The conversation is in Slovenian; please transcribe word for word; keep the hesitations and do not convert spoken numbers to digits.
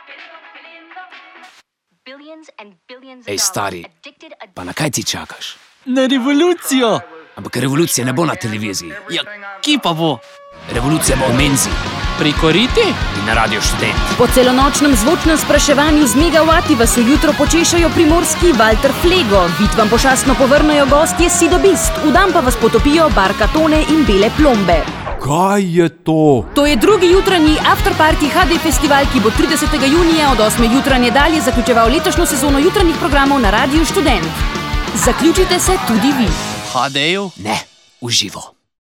Ej, stari, pa na kaj ti čakaš? Na revolucijo! Ampak revolucija ne bo na televiziji. Ja, kje pa bo? Revolucija bo v menzi Pri Koriti? in na Radio Študent. Po celonočnem zvočnem spraševanju z megavati vas ujutro počešajo primorski Walter Flego, vid vam pošastno povrnejo gostje Sidobist, v dan pa vas potopijo Barkatone in Bele plombe. Kaj je to? To je drugi jutranji afterparty ha de festival, ki bo tridesetega junija od osme jutranje dalje zaključeval letošnjo sezono jutranjih programov na Radiu Študent. Zaključite se tudi vi. Ha deju? Ne, v živo.